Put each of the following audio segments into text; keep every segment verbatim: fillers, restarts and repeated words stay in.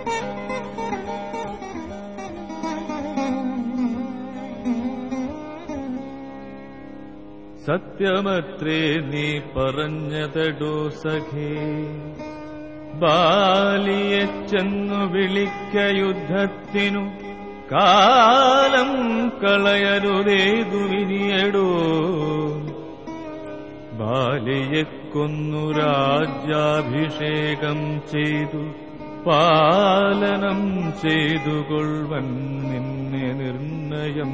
സത്യമത്രേ നീ പറഞ്ഞതടോ സഖേ, ബാലിയെ ചെന്നു വിളിക്ക യുദ്ധത്തിനു, കാലം കളയരുതേതു വിനിയടോ. ബാലിയെ കൊന്നു രാജ്യാഭിഷേകം ചെയ്തു, പാലനം ചെയ്തുകൊള്ളുവൻ നിന്നെ നിർണയം.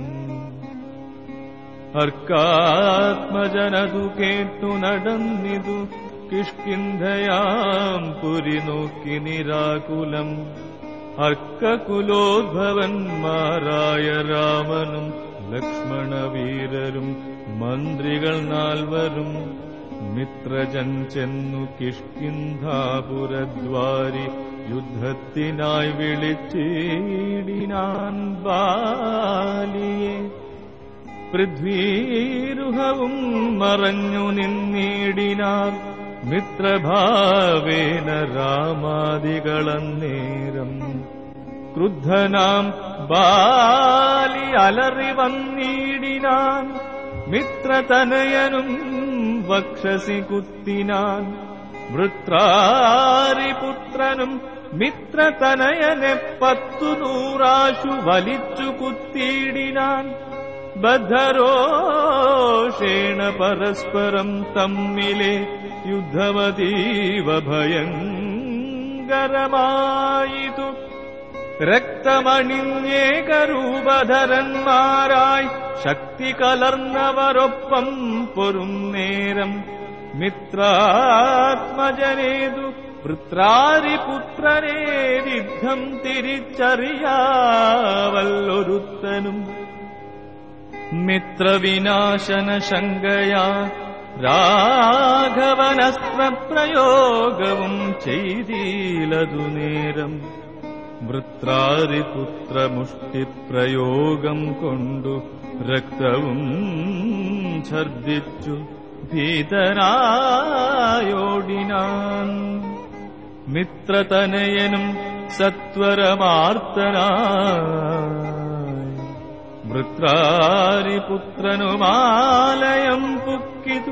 അർക്കാത്മജനതു കേട്ടു നടന്നിതു, കിഷ്കിന്ധയാം പുരി നോക്കി നിരാകുലം. അർക്കകുലോദ്ഭവന്മാരായ രാമനും ലക്ഷ്മണവീരരും മന്ത്രികൾ നാൽവരും മിത്രജൻ ചെന്നു കിഷ്കിന്ധാപുരദ്വാരി യുദ്ധത്തിനായി വിളിച്ചിടിനാൻ ബാലിയെ. പൃഥ്വീരുഹവും മറഞ്ഞു നിന്നിടിനാർ മിത്രഭാവേന രാമാദികളന്നേരം. ക്രുദ്ധനാം ബാലി അലറി വന്നിടിനാൻ, മിത്രതനയനും വക്ഷസി കുത്തിനാൻ. വൃത്രാരിപുത്രനും മിത്രതനയനെ പത്തു നൂറാശു വലിച്ചു കുത്തിയിടിനാൻ. ബദ്ധരോഷേണ പരസ്പരം തമ്മിലെ യുദ്ധമതീവ ഭയങ്കരമായിതു. രക്തമണിഞ്ഞേകരൂപധരന്മാരായി ശക്തി കലർന്നവരൊപ്പം പൊരുന്നേരം. മിത്രാത്മജനേതു വൃത്രാരിപുത്രനേരിദ്ധം തിരിച്ചറിയാവല്ലൊരുത്തനും. മിത്രവിനാശന ശങ്കയാ രാഘവനസ്ത്രപ്രയോഗവും ചെയ്തീലതു നേരം. വൃത്രാരിപുത്രമുഷ്ടിപ്രയോഗം കൊണ്ടു രക്തവും ഛർദിച്ചു ഭീതനായോടിനാൻ. മിത്രതനയനും സത്വരമാർത്തനായി വൃത്രാരിപുത്രനുമാലയം പുക്കിതു.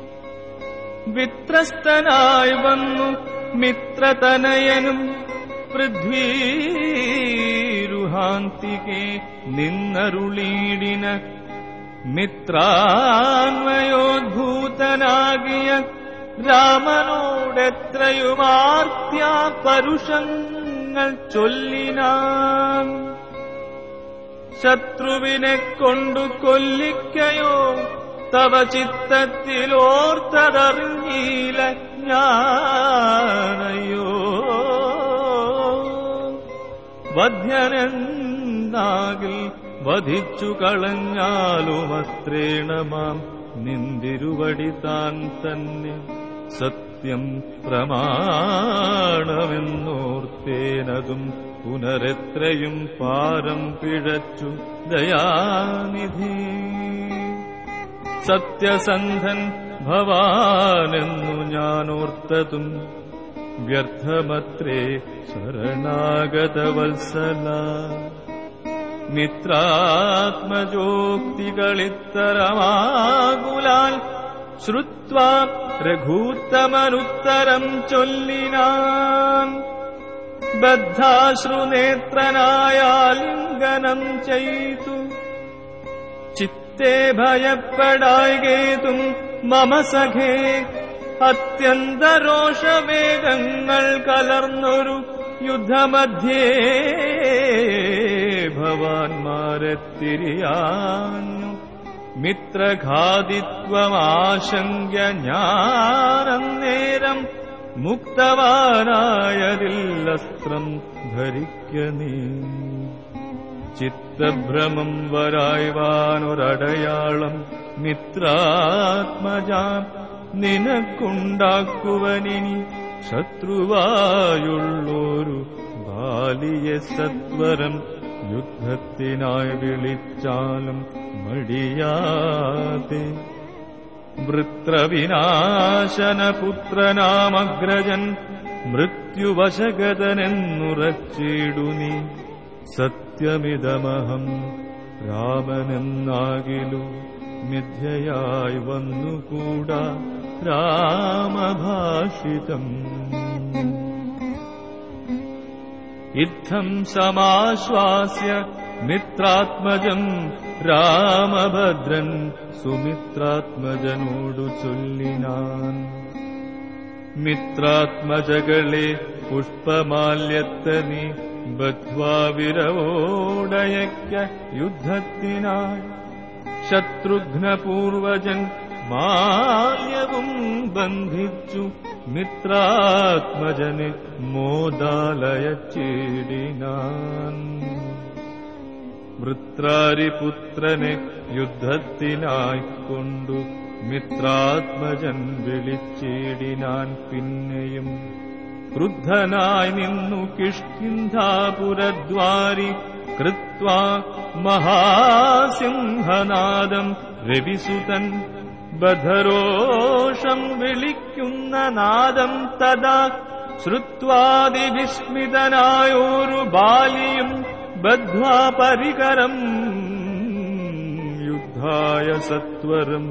വിത്രസ്തനായി വന്നു മിത്രതനയനും പൃഥ്വീരുഹാന്തികെ നിന്നരുളീടിന. മിത്രാന്വയോദ്ഭൂതനാകിയ രാമനോടെത്രയുമാർത്യാ പരുഷങ്ങൾ ചൊല്ലിനാൻ. ശത്രുവിനെ കൊണ്ടു കൊല്ലിക്കയോ തവ ചിത്തത്തിലോർത്തതറിഞ്ഞീല ഞാനയോ. വധ്യനെന്നാകിൽ വധിച്ചു കളഞ്ഞാലുമസ്ത്രേണ മാം നിന്തിരുവടി താൻ തന്നെ. സത്യം പ്രമാണമെന്നോർത്തേനതും പുനരെത്രയും പാരം പിഴച്ചു ദയാനിധി. സത്യസന്ധൻ ഭവാനെന്നു ഞാനോർത്തതും വ്യർത്ഥമത്രേ ശരണാഗതവത്സല. മിത്രാത്മജോക്തികളിത്തരമാകുലാൽ ശ്രുത്വാ രഘൂത്തമനുത്തരം ചൊല്ലിനാൻ. ബദ്ധാശ്രുനേത്രനായാലിംഗനം ചെയ്തു ചിത്തേ ഭയപ്പെടായ്കേതും മമ സഖേ. അത്യന്തരോഷവേഗങ്ങൾ കലർന്നൊരു യുദ്ധമധ്യേ ഭവാന്മാരെ തിരിയാഞ്ഞു. മിത്രഘാതിത്വമാശങ്ക്യ ഞാനന്നേരം മുക്തവാനായതില്ലസ്ത്രം ധരിക്ക നീ. ചിത്തഭ്രമം വരായ്വാനൊരടയാളം മിത്രാത്മജാൻ നിനക്കുണ്ടാക്കുവനിനി. ശത്രുവായുള്ളൊരു ബാലിയെ സത്വരം യുദ്ധത്തിനായി വിളിച്ചാലും മടിയാതെ. വൃത്രവിനാശനപുത്രനാമഗ്രജൻ മൃത്യു മൃത്യുവശഗതനെന്നുറച്ചിടു നീ. സത്യമിതമഹം രാമനെന്നാകിലു മിഥ്യയായി വന്നുകൂടാ രാമഭാഷിതം. ഇത്തം സമാശ്വാസ്യ മിത്രാത്മജം രാമഭദ്രൻ സുമിത്രാത്മജനോടു ചൊല്ലിനാൻ. മിത്രാത്മജകളെ പുഷ്പമാല്യത്തനി ബദ്ധ്വാ വിരവോടയക്ക യുദ്ധത്തിനായി. ശത്രുഘ്നപൂർവജൻ മാല്യവും ബന്ധിച്ചു മിത്രാത്മജനെ മോദാലയച്ചിടിനാൻ. വൃത്രാരിപുത്രനെ യുദ്ധത്തിനായി കൊണ്ടു മിത്രാത്മജൻ വിളിച്ചിടിനാൻ. പിന്നെയും ക്രുദ്ധനായി നിന്നു കിഷ്കിന്ധാപുരദ്വാരി കൃത്വാ മഹാസിംഹനാദം രവിസുതൻ. ബധരോഷം വിളിക്കുന്ന നാദം തഥാ ശ്രുത്വാതിവിസ്മിതനായോരു ബാലിയും ബദ്ധ്വാ പരികരം യുദ്ധായ സത്വരം.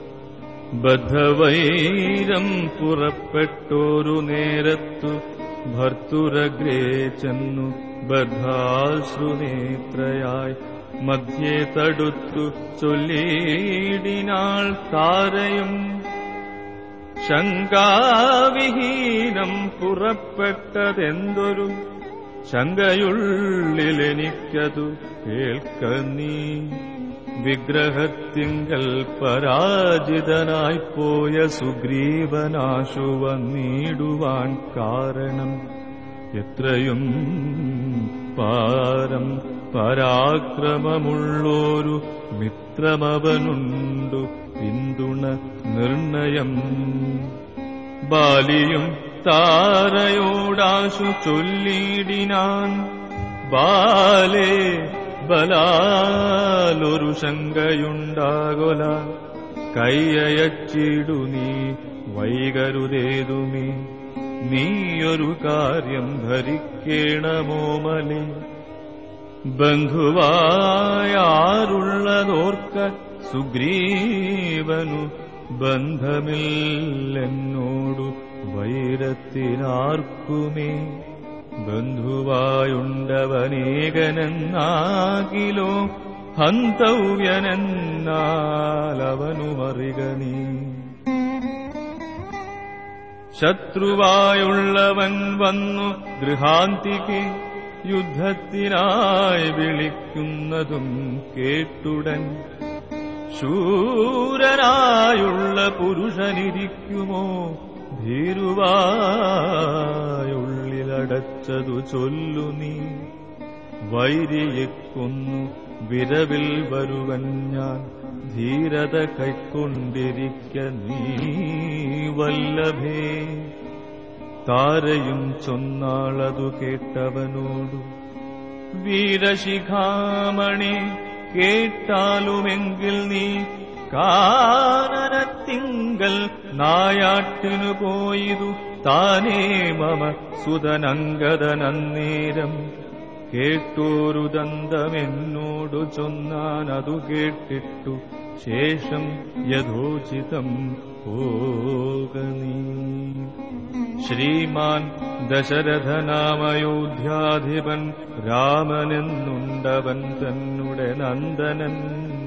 ബദ്ധവൈരം പുറപ്പെട്ടോരു നേരത്തു ഭർത്തുരഗ്രേ ചെന്നു ബദ്ധാശ്രുനേത്രയായി മധ്യേ തടുത്തു ചൊല്ലിടിനാൾ താരയും. ശങ്കാവിഹീനം പുറപ്പെട്ടതെന്തൊരു ശങ്കയുള്ളിലെനിക്കതു കേൾക്ക നീ. വിഗ്രഹത്തിങ്കൽ പരാജിതനായിപ്പോയ സുഗ്രീവനാശു വന്നിടുവാൻ കാരണം എത്രയും പാരം പരാക്രമമുള്ളോരു മിത്രമവനുണ്ടു പിന്തുണ നിർണയം. ബാലിയും താരയോടാശു ചൊല്ലിടിനാൻ. ബാലേ ബലാലൊരു ശങ്കയുണ്ടാകൊല കൈയച്ചിടു നീ വൈകരുതേതുമേ. നീയൊരു കാര്യം ധരിക്കേണമോമലേ. ബന്ധുവായാറുള്ളതോർക്ക സുഗ്രീവനു ബന്ധമില്ലെന്നോടു വൈരത്തിനാർക്കുമേ. ബന്ധുവായുണ്ടവനേകനെന്നാകിലോ ഹന്തവ്യനെന്നാലവനുമറിക നീ. ശത്രുവായുള്ളവൻ വന്നു ഗൃഹാന്തികെ യുദ്ധത്തിനായി വിളിക്കുന്നതും കേട്ടുടൻ. ശൂരനായുള്ള പുരുഷനിരിക്കുമോ ഭീരുവായുള്ളിലടച്ചതു ചൊല്ലു നീ. വൈരിയെ കൊന്നു വിരവിൽ വരുവൻ ഞാൻ ധീരത കൈക്കൊണ്ടിരിക്ക നീ വല്ലഭേ. താരയും ചൊന്നാളതു കേട്ടവനോടു വീരശിഖാമണി കേട്ടാലുമെങ്കിൽ നീ കാനനത്തിങ്കൽ നായാട്ടിനു പോയിതു താനേ മമ സുതനങ്കദനന്നേരം. കേട്ടോരു ദന്തമെന്നോടു ചൊന്നാനതു കേട്ടിട്ടു ശേഷം യഥോചിതം പോകനീ. ശ്രീമാൻ ദശരഥനാമയോധ്യാധിപൻ രാമനെന്നുണ്ടവൻ തന്നെ നന്ദനൻ.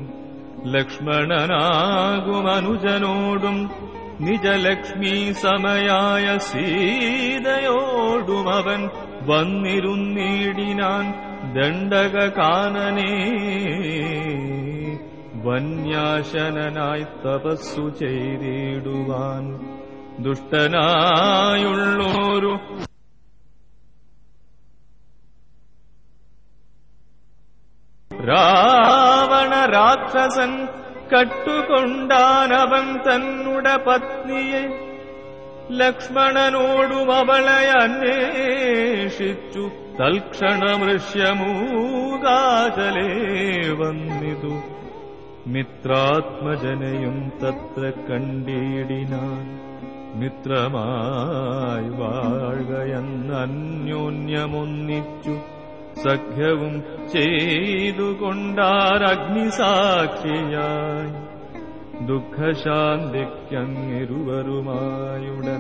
ലക്ഷ്മണനാകുമനുജനോടും നിജലക്ഷ്മീ സമയായ സീതയോടുമവൻ വന്നിരുന്നിടിനാൻ ദണ്ഡകാനനേ. വന്യാശനായി തപസ്സു ചെയ്തിടുവാൻ ദുഷ്ടനായുള്ളോരു രാവണ രാക്ഷസൻ കട്ടുകൊണ്ടാനവൻ തന്നുട പത്നിയെ. ലക്ഷ്മണനോടും അവളെ അന്വേഷിച്ചു തൽക്ഷണമൃഷ്യമൂകാചലേ വന്നിതു. മിത്രാത്മജനയും തത്ര കണ്ടിടിനാൻ. മിത്രമായി വാഴുകയെന്നന്യോന്യമൊന്നിച്ചു സഖ്യവും ചെയ്തുകൊണ്ടാരഗ്നിസാക്ഷിയായി ദുഃഖശാന്തിക്കങ്ങിരുവരുമായുടൻ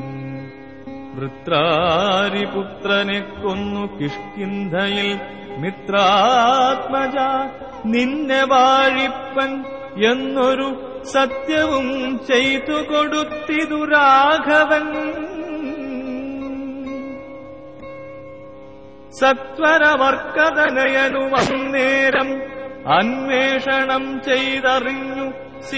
വൃത്രാരിപുത്രനെ കൊന്നു കിഷ്കിന്ധയിൽ മിത്രാത്മജ നിന്നെ വാഴിപ്പൻ എന്നൊരു സത്യവും ചെയ്തു കൊടുത്തിതു രാഘവൻ. സത്വരവർക്കതനയനു വന്നേരം അന്വേഷണം ചെയ്തറിഞ്ഞു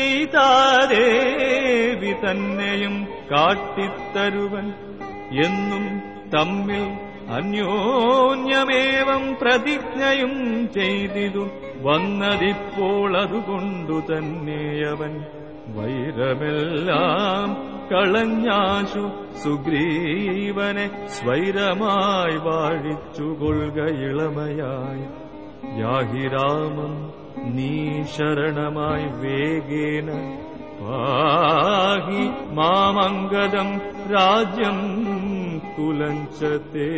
സീതാദേവി തന്നെയും കാട്ടിത്തരുവൻ എന്നും തമ്മിൽ അന്യോന്യമേവം പ്രതിജ്ഞയും ചെയ്തിതു വന്നതിപ്പോൾ അതുകൊണ്ടു തന്നെയവൻ വൈരമെല്ലാം കളഞ്ഞാശു സുഗ്രീവനെ സ്വൈരമായി വാഴിച്ചുകൊള്ളുക ഇളമയായി. യാഹി രാമം നീ ശരണമായി വേഗേന പാഹി മാമംഗദം രാജ്യം കുലഞ്ചത്തെ.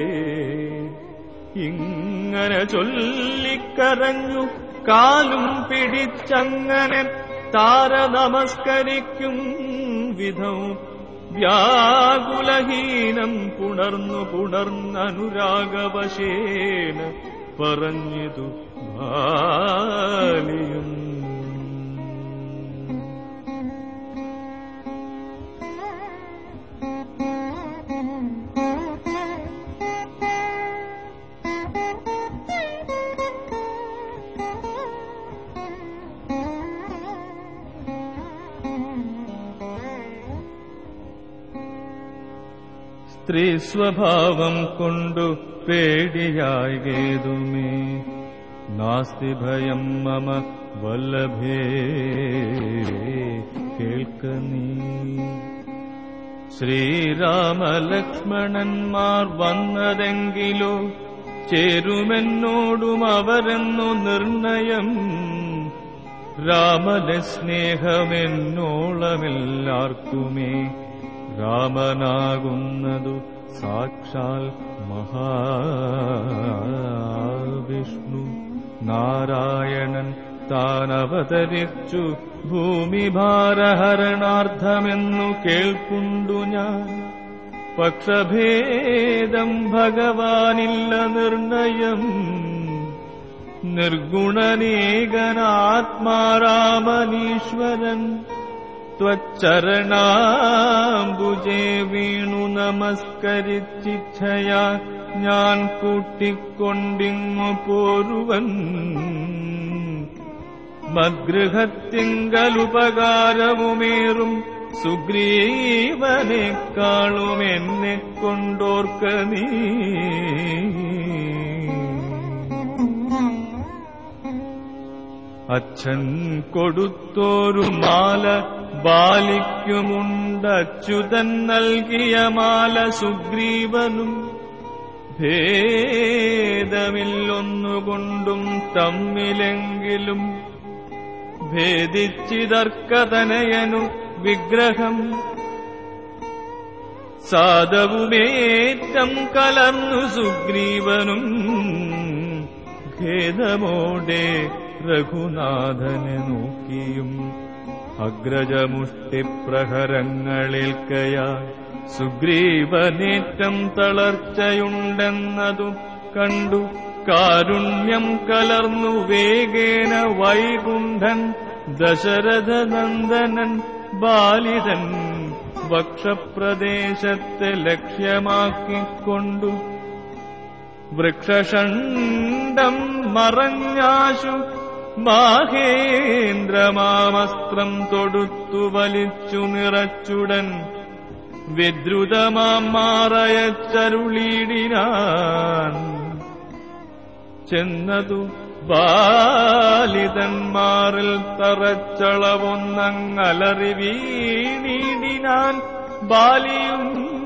ഇങ്ങനെ ചൊല്ലിക്കരഞ്ഞു കാലും പിടിച്ചങ്ങനെ താര നമസ്കരിക്കും വിധം വ്യാകുലഹീനം പുണർന്നു പുണർന്നനുരാഗവശേന പറഞ്ഞിതു ബാലിയും. സ്ത്രീ സ്വഭാവം കൊണ്ടു പേടിയായി ഗേതുമേ നാസ്തി ഭയം മമ വല്ലഭേ കേൾക്ക നീ. ശ്രീരാമലക്ഷ്മണന്മാർ വന്നതെങ്കിലോ ചേരുമെന്നോടും അവരെന്നു നിർണയം. രാമനെ സ്നേഹമെന്നോളമെല്ലാർക്കുമേ രാമനാകുന്നതു സാക്ഷാൽ മഹാവിഷ്ണു. നാരായണൻ താനവതരിച്ചു ഭൂമിഭാരഹരണാർത്ഥമെന്നു കേൾക്കുണ്ടു ഞാൻ. പക്ഷഭേദം ഭഗവാനില്ല നിർണയം. നിർഗുണനേകനാത്മാരാമനീശ്വരൻ ത്വച്ചരണാംബുജേ വീണു നമസ്കരിച്ചിച്ഛയാ ഞാൻ കൂട്ടിക്കൊണ്ടിങ്ങു പോരുവൻ. മദ്ഗൃഹത്തിങ്കലുപകാരവുമേറും സുഗ്രീവനേക്കാളും എന്നെ കൊണ്ടോർക്ക നീ. അച്ഛൻ കൊടുത്തോരു മാല ബാലിക്കുമുണ്ടച്യുതൻ നൽകിയ മാല സുഗ്രീവനും. ഭേദമില്ലൊന്നുകൊണ്ടും തമ്മിലെങ്കിലും ഭേദിച്ചിതർക്കതനയനു വിഗ്രഹം. സാധവുമേറ്റം കലർന്നു സുഗ്രീവനും ഖേദമോടെ രഘുനാഥനെ നോക്കിയും. അഗ്രജമുഷ്ടിപ്രഹരങ്ങളേൽക്കയാൽ സുഗ്രീവനേറ്റം തളർച്ചയുണ്ടെന്നതു കണ്ടു കാരുണ്യം കലർന്നു വേഗേന വൈകുണ്ഠൻ ദശരഥനന്ദനൻ ബാലിതൻ വക്ഷപ്രദേശത്തെ ലക്ഷ്യമാക്കിക്കൊണ്ടു വൃക്ഷഷണ്ഡം മറഞ്ഞാശു മാഹേന്ദ്രമാമസ്ത്രം തൊടുത്തു വലിച്ചു നിറച്ചുടൻ വിദ്രുതമാം മാറയച്ചരുളീടിനാൻ. ചെന്നതു ബാലിതന്മാരിൽ തറച്ചളവൊന്നങ്ങലറി വീണീടിനാൻ ബാലിയും.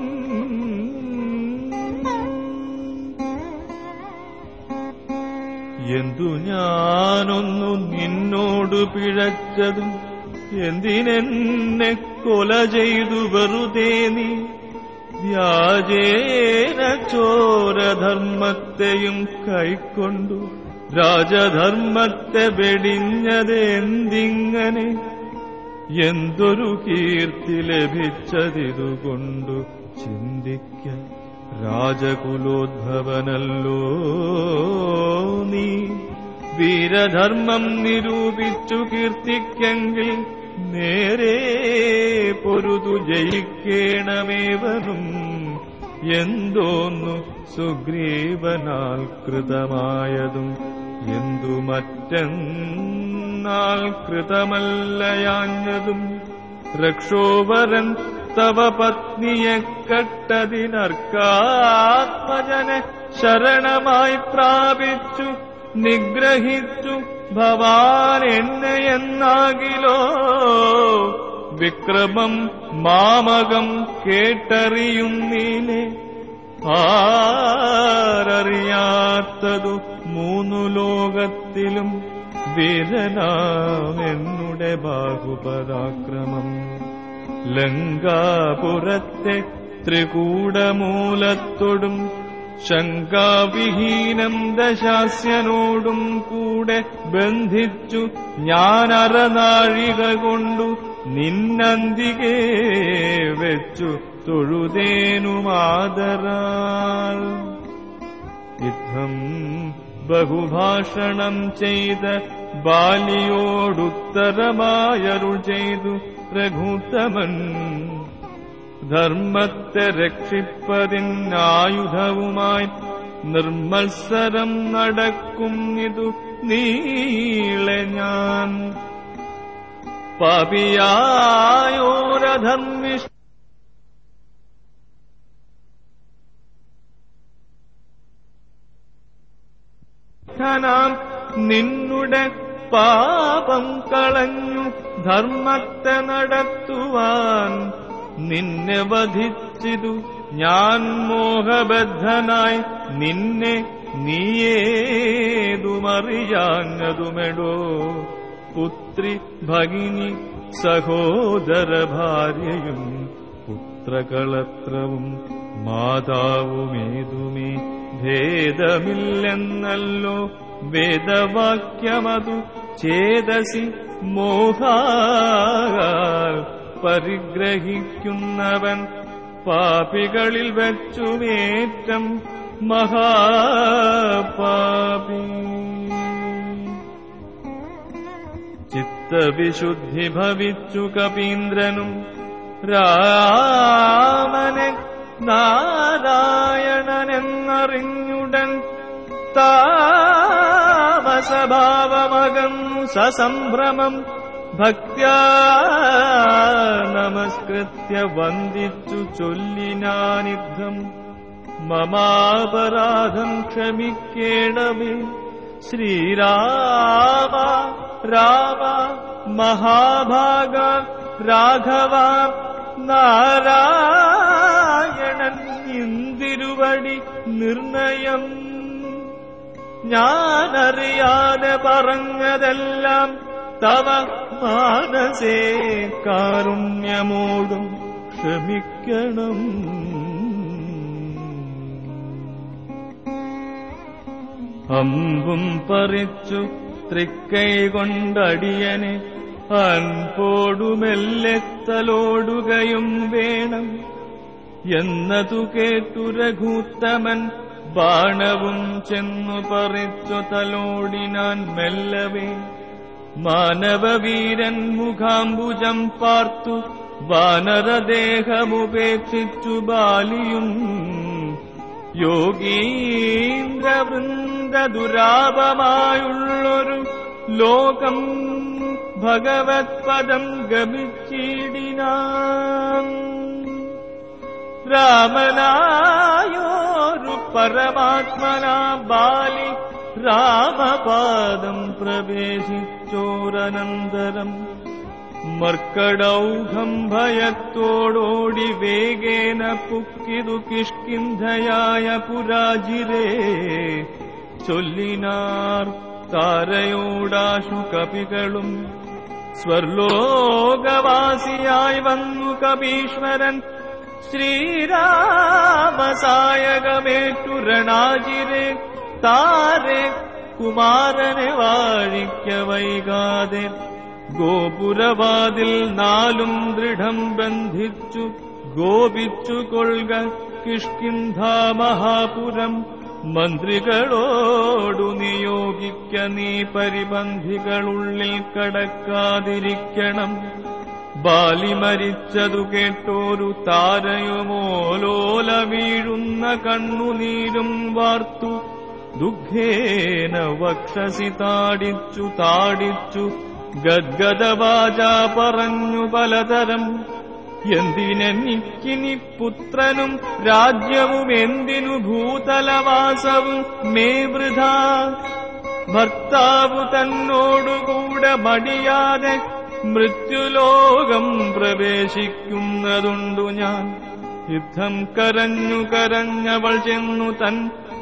എന്തു ഞാനൊന്നു നിന്നോടു പിഴച്ചതും എന്തിനെന്നെ കൊല ചെയ്തു വെറുതെ നീ വ്യാജേന ചോരധർമ്മത്തെയും കൈക്കൊണ്ടു രാജധർമ്മത്തെ വെടിഞ്ഞതെന്തിങ്ങനെ എന്തൊരു കീർത്തി ലഭിച്ചതിതുകൊണ്ടു ചിന്തിക്ക രാജകുലോദ്ഭവനല്ലോ നീ വീരധർമ്മം നിരൂപിച്ചു കീർത്തിക്കെങ്കിൽ നേരെ പൊരുതു ജയിക്കേണമേവനും എന്തോന്നു സുഗ്രീവനാൽ കൃതമായതും എന്തു മറ്റെന്നാൽ കൃതമല്ലയാഞ്ഞതും രക്ഷോവരൻ തവ പത്നിയെ കട്ടതിനർക്കാത്മജനെ ശരണമായി പ്രാപിച്ചു നിഗ്രഹിച്ചു ഭവാൻ എന്നെയെന്നാകിലോ വിക്രമം മാമകം കേട്ടറിയുന്നീനെ ആരറിയാത്തതു മൂന്നു ലോകത്തിലും വീരനാം എന്നുടെ ബാഹുപരാക്രമം ലങ്കാപുരത്തെ ത്രികൂടമൂലത്തോടും ശങ്കാവിഹീനം ദശാസ്യനോടും കൂടെ ബന്ധിച്ചു ഞാനരനാഴിക കൊണ്ടു നിന്നന്തികെ വെച്ചു തൊഴുതേനുമാദരാൽ യുദ്ധം ബഹുഭാഷണം ചെയ്ത ബാലിയോടുത്തരമായരുൾ ചെയ്തു രഘുത്തമൻ ധർമ്മത്തെ രക്ഷിപ്പതിനായുധവുമായി നിർമ്മത്സരം നടക്കും ഇതു നീളെ ഞാൻ പാപിയായോരധർമ്മിഷ്ഠ നിന്നുടെ പാപം കളഞ്ഞു ധർമ്മത്തെ നടത്തുവാൻ നിന്നെ വധിച്ചിതു ഞാൻ മോഹബദ്ധനായി നിന്നെ നീയേതുമറിയാഞ്ഞതുമെടോ പുത്രി ഭഗിനി സഹോദര ഭാര്യയും പുത്രകളത്രവും മാതാവുമേതുമേ ഭേദമില്ലെന്നല്ലോ വേദവാക്യമതു ചേതസി മോഹാൽ പരിഗ്രഹിക്കുന്നവൻ പാപികളിൽ വെച്ചുമേറ്റം മഹാപാപി ചിത്തവിശുദ്ധി ഭവിച്ചു കപീന്ദ്രനും രാമനെ നാരായണനെന്നറിഞ്ഞുടൻ താമസഭാവമകന്നു സസംഭ്രമം ഭക്ത്യാ നമസ്കൃത്യ വന്ദിച്ചു ചൊല്ലിനാനിദ്ധം മമാപരാധം ക്ഷമിക്കേണമേ ശ്രീരാമ രാമ മഹാഭാഗ രാഘവ നാരായണൻ ഇന്തിരുവടി നിർണയം ഞാനറിയാതെ പറഞ്ഞതെല്ലാം തവ മാനസേ കാരുണ്യമോടും ക്ഷമിക്കണം. അമ്പും പറിച്ചു തൃക്കൈ കൊണ്ടടിയനെ അൻപോടുമെല്ലെത്തലോടുകയും വേണം എന്നതു കേട്ടു രഘുത്തമൻ ബാണവും ചെന്നു പറിച്ചു തലോടിനാൻ മെല്ലവേ. മാനവവീരൻ മുഖാംബുജം പാർത്തു വാനരദേഹമുപേക്ഷിച്ചു ബാലിയും യോഗീന്ദ്രവൃന്ദ ദുരാപമായുള്ളൊരു ലോകം ഭഗവത്പദം ഗമിച്ചിടിനാൻ. രാമനായോരു പരമാത്മനാ ബാലി രാമപാദം പ്രവേശിച്ചോരനന്തരം മർക്കടൗഘം ഭയത്തോടോടി വേഗേന പുക്കിതു കിഷ്കിന്ധയായ പുരാജിരേ. ചൊല്ലിനാർ താരയോടാശു കപികളും സ്വർലോകവാസിയായി വന്നു കപീശ്വരൻ ശ്രീരാമസായകമേറ്റു രണാജിരെ താരെ കുമാരനെ വാഴിക്ക വൈകാതെ ഗോപുരവാതിൽ നാലും ദൃഢം ബന്ധിച്ചു ഗോപിച്ചു കൊള്ളുക കിഷ്കിന്ധാ മഹാപുരം. മന്ത്രികളോടു നിയോഗിക്ക നീ പരിബന്ധികളുള്ളിൽ കടക്കാതിരിക്കണം. ബാലി മരിച്ചതു കേട്ടോരു താരയുമോലോല വീഴുന്ന കണ്ണുനീരും വാർത്തു ദുഃഖേന വക്ഷസി താടിച്ചു താടിച്ചു ഗദ്ഗദവാച പറഞ്ഞു പലതരം. എന്തിനെനിക്കിനി പുത്രനും രാജ്യവും എന്തിനു ഭൂതലവാസവും മേ വൃഥാ. ഭർത്താവു തന്നോടുകൂടെ മടിയാതെ മൃത്യുലോകം പ്രവേശിക്കുന്നതുണ്ടു ഞാൻ. യുദ്ധം കരഞ്ഞു കരഞ്ഞവൾ ചെന്നു തൻ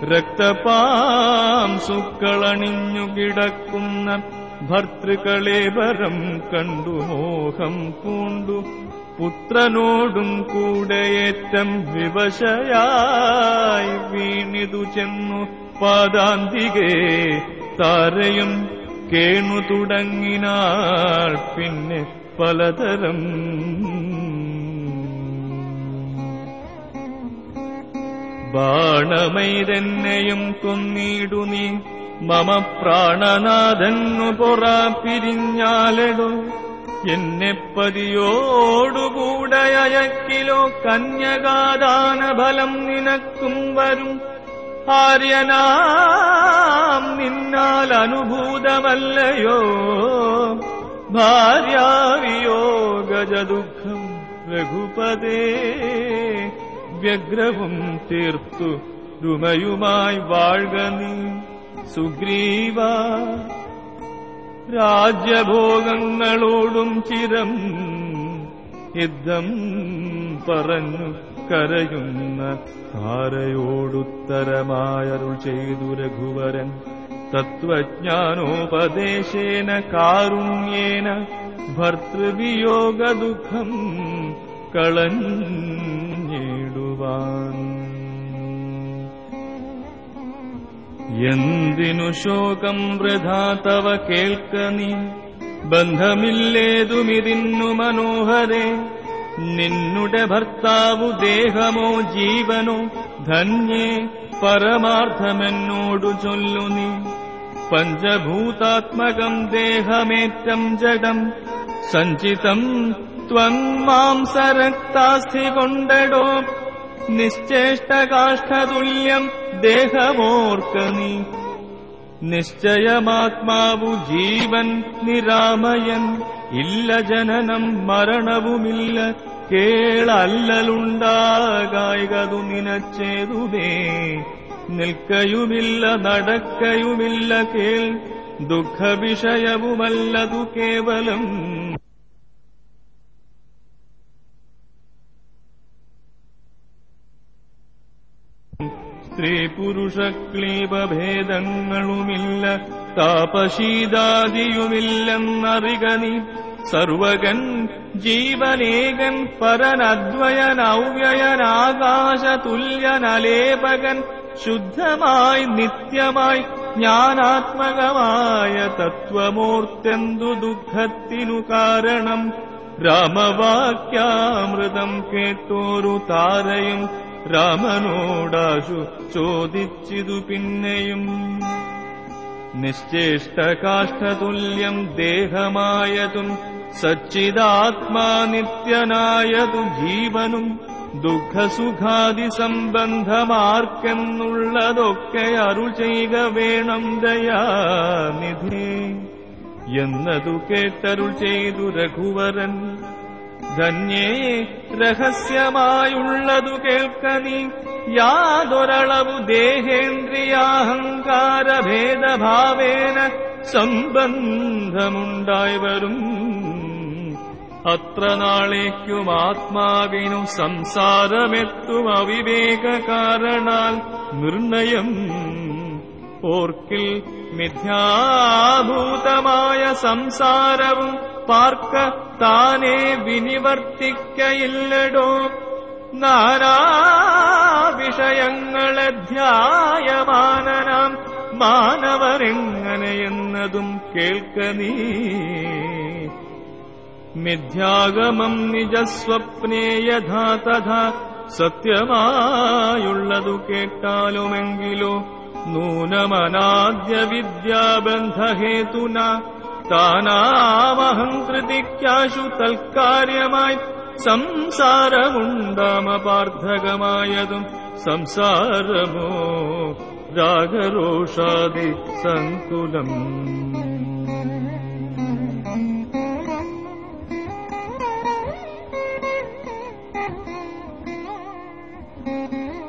രക്തപാംസുക്കളണിഞ്ഞു കിടക്കുന്ന ഭർത്തൃകളേവരം കണ്ടു മോഹം പൂണ്ടു പുത്രനോടും കൂടെയേറ്റം വിവശയായി വീണിതു ചെന്നു പാദാന്തികേ താരയും കേണു തുടങ്ങിനാൾ പിന്നെ പലതരം. ബാണമൈതെന്നെയും കൊന്നിടു നീ മമ പ്രാണനാഥന്നു പൊറാ പിരിഞ്ഞാലെടോ. എന്നെ പതിയോടുകൂടെ അയക്കിലോ കന്യകാദാന ഫലം നിനക്കും വരും. ആര്യനാം നിന്നാൽ അനുഭൂതമല്ലയോ ഭാര്യാവിയോഗജ ദുഃഖം രഘുപതേ. വ്യഗ്രവും തീർത്തു രുമയുമായി വാഴ്ക നീ സുഗ്രീവ. രാജ്യഭോഗങ്ങളോടും ചിരം യുദ്ധം പറഞ്ഞു കരയുന്ന താരയോടുത്തരമായരുൾ ചെയ്തു രഘുവരൻ. തത്വജ്ഞാനോപദേശേന കാരുണ്യേന ഭർതൃവിയോഗ ദുഃഖം കളഞ്ഞിടുവാൻ. എന്തിനു ശോകം വൃഥാ തവ കേൾക്ക നീ. ബന്ധമില്ലേതുമിതിന്നു മനോഹരേ. നിന്നുടെ ഭർത്താവു ദേഹമോ ജീവനോ ധന്യേ പരമാർത്ഥമെന്നോടു ചൊല്ലു നീ. പഞ്ചഭൂതാത്മകം ദേഹമേറ്റം ജഡം സഞ്ചിതം ത്വം മാംസരക്താസ്ഥി കൊണ്ടടോ. നിശ്ചേഷ്ടകാഷ്ഠതുല്യം ദേഹമോർക്ക നീ. നിശ്ചയമാത്മാവു ജീവൻ നിരാമയൻ. ഇല്ല ജനനം മരണവുമില്ല കേളല്ലലുണ്ടാകായകതു നിനച്ചേതുമേ. നിൽക്കയുമില്ല നടക്കയുമില്ല കേൾ ദുഃഖവിഷയവുമല്ലതു കേവലം. സ്ത്രീ പുരുഷ ക്ലീബഭേദങ്ങളുമില്ല താപശീതാദിയുമില്ലെന്നറിക നീ. സർവകൻ ജീവനേകൻ പരനദ്വയനൗവ്യയനാകാശതുല്യനലേപകൻ. ശുദ്ധമായി നിത്യമായി ജ്ഞാനാത്മകമായ തത്വമൂർത്തെന്തു ദുഃഖത്തിനു കാരണം. രാമവാക്യാമൃതം കേട്ടോരു താരയും രാമനോടാശു ചോദിച്ചിതു പിന്നെയും. നിശ്ചേഷ്ടകാഷ്ഠതുല്യം ദേഹമായതും സച്ചിദാത്മാ നിത്യനായതു ജീവനും ദുഃഖസുഖാദി സംബന്ധമാർക്കെന്നുള്ളതൊക്കെ അരുൾ ചെയ്യുക വേണം ദയാനിധി എന്നതു കേട്ടരുൾ ചെയ്തു രഘുവരൻ. ധന്യേ രഹസ്യമായുള്ളതു കേൾക്ക നീ. യാതൊരളവു ദേഹേന്ദ്രിയാഹങ്കാര ഭേദഭാവേന സംബന്ധമുണ്ടായി വരും. അത്ര നാളേക്കും ആത്മാവിനു സംസാരമെത്തും അവിവേക കാരണാൽ നിർണയം. ഓർക്കിൽ മിഥ്യാഭൂതമായ സംസാരവും പാർക്ക താനേ വിനിവർത്തിക്കയില്ലടോ. നാനാ വിഷയങ്ങളെ ധ്യായമാനനാം മാനവരെങ്ങനെയെന്നതും കേൾക്ക നീ. മിഥ്യാഗമം നിജസ്വപ്നേ യഥാ തഥാ സത്യമായുള്ളതു കേട്ടാലുമെങ്കിലോ നൂനമനാദ്യ വിദ്യാബന്ധഹേതുന താനാമഹംകൃതിക്കാശു തൽക്കാര്യമായി സംസാരമുണ്ടാമപാർത്ഥകമായതും സംസാരമോ രാഗരോഷാദി സങ്കുലം. Mm-hmm.